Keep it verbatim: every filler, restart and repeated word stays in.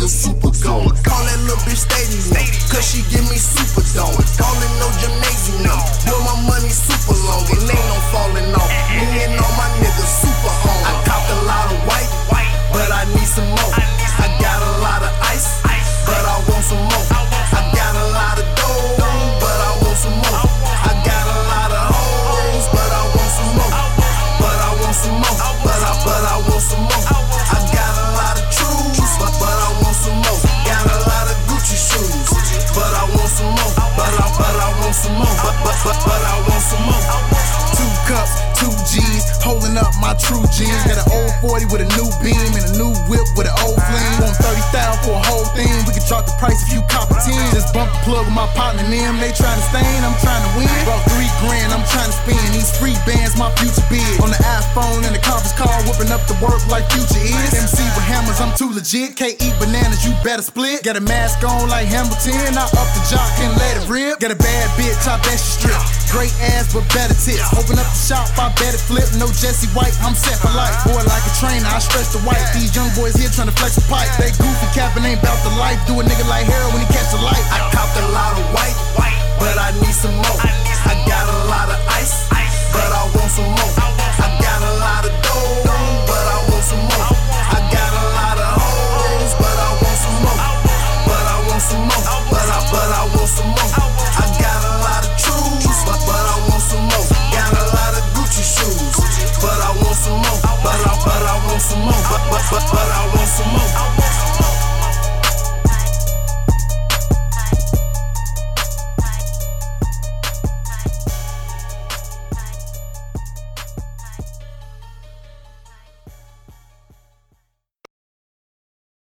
nigga super gone. Call that little bitch stadium, cause she give me super dome. Ballin' no gymnasium, boy my money super long. It ain't no falling off, me and all my niggas super on. I copped a lot of white, but I need some more. I got a lot of ice, but I want some more. I got a lot of dough, but I want some more. I got a lot of hoes, but I want some more. But I want some more, but I, but I want some more. I got a lot of truths, but, but I want some more. Got a lot of Gucci shoes, but I want some more. But I, but I want some more, but, but, but, but I want some more. Two cups, two G's, holding up my true jeans. Got an old forty with a new beam and a new whip with an old fling. Want thirty thousand for a whole thing, we can drop the price if you cop a ten. Just bump the plug with my partner and them, they tryna stain, I'm tryna win. Brought three grand, I'm tryna spend. These free bands, my future bid. On the iPhone and the conference call, whipping up the work like Future is. M C with hammers, I'm too legit. Can't eat bananas, you better split. Got a mask on like Hamilton, I up the jock and let it rip. Got a bad bitch, I bet she strip. Great ass, but better tits. Open up the shop, I bet it flip. No Jesse White, I'm set for life. Boy, like a trainer, I stretch the white. These young boys here tryna flex a pipe. They goofy capping, ain't bout the life. Do a nigga like Harold when he catch the light. I copped a lot of white, but I need some more. I got a lot of ice, but I want some more. I got a lot of dough, but I want some more. I got a lot of hoes, but I want some more. But I want some more. But I, but I want some more. I got a lot of truths, but, but I want some more. Got a lot of Gucci shoes, but I want some more. But I, but I want some more. But, but, but, but I want some more.